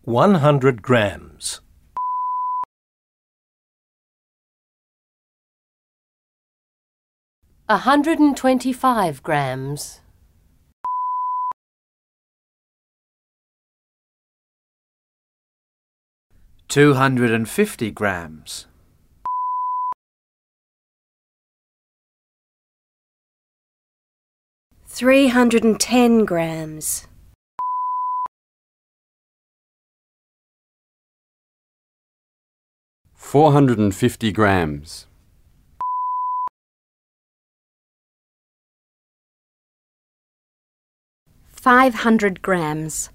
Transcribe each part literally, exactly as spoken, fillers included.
one hundred grams. one hundred twenty-five grams. two hundred fifty grams. three hundred ten grams. four hundred fifty grams. five hundred grams.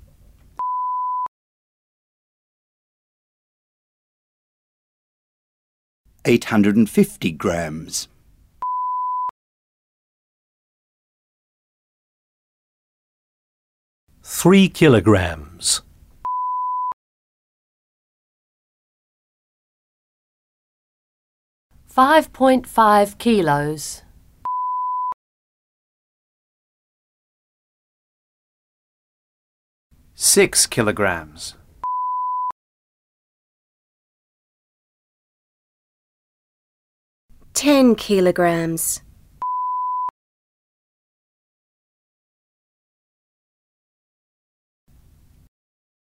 eight hundred fifty grams. Three kilograms. five point five kilos. Six kilograms. ten kilograms.